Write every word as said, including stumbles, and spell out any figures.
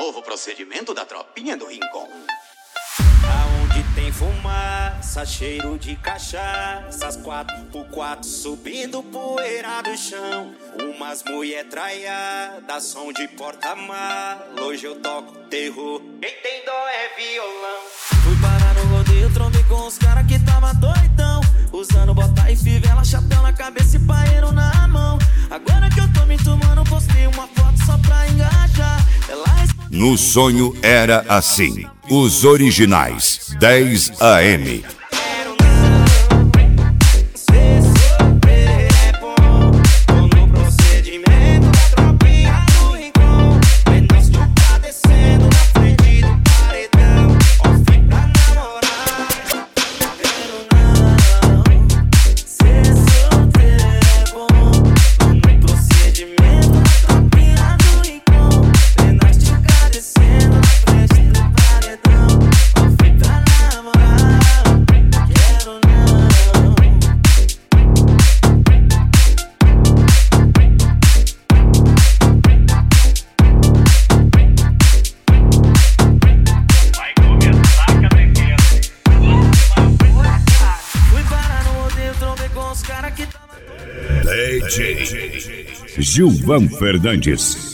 novo procedimento da tropinha do Rincon. Aonde tem fumaça, cheiro de cachaça, as quatro por quatro subindo poeira do chão. Umas mulher traiada, som de porta-mala. Hoje eu toco terror, quem tem dó é violão. Fui parar no rodeio, trombei com os caras que tava doidão, usando bota e fivela, chapéu na cabeça e paeiro na mão. Agora que eu tô me tomando, postei uma foto só pra engajar. Ela responde... No sonho era assim. Os originais, dez A M. D J Gilvan Fernandes.